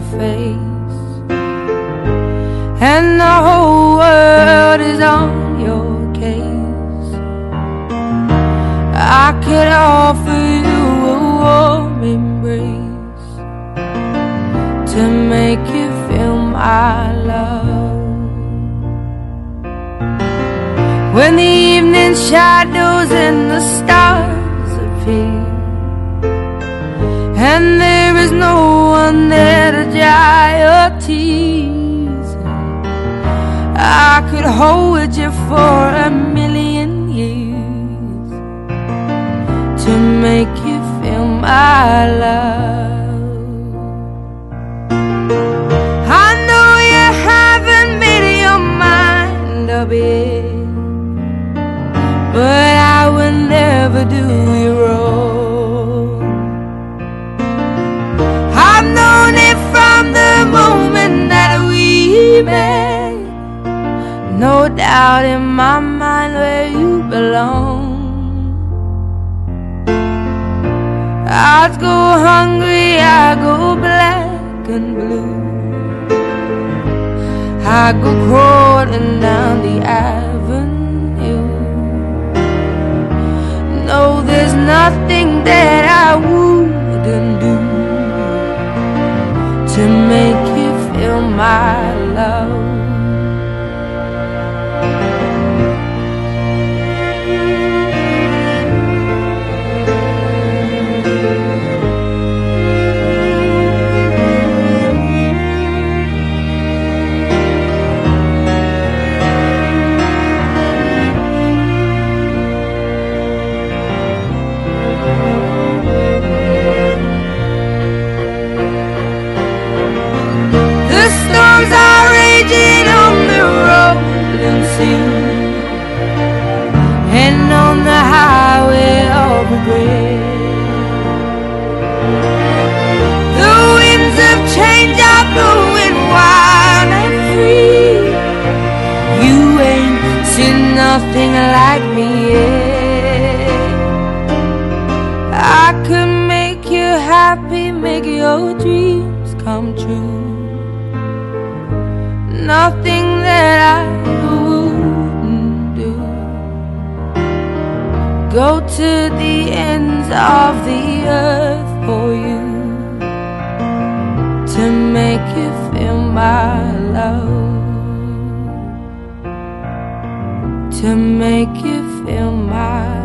face, and the whole world is on your case. I could offer you a warm embrace to make you feel my love. When the evening shadows and the stars appear, and there is no one there to dry your tears, I could hold you for a million years to make you feel my love. I know you haven't made your mind up yet, but I will never do you wrong. I've known it from the moment that we met, no doubt in my mind where you belong. I'd go hungry, I go black and blue, I go crawling down the avenue. No, there's nothing that I wouldn't do to make you feel my love. Storms are raging on the rolling sea, and on the highway of regret. The winds of change are blowing wild and free. You ain't seen nothing like me yet. I could make you happy, make your dreams come true. Nothing that I wouldn't do. Go to the ends of the earth for you to make you feel my love, to make you feel my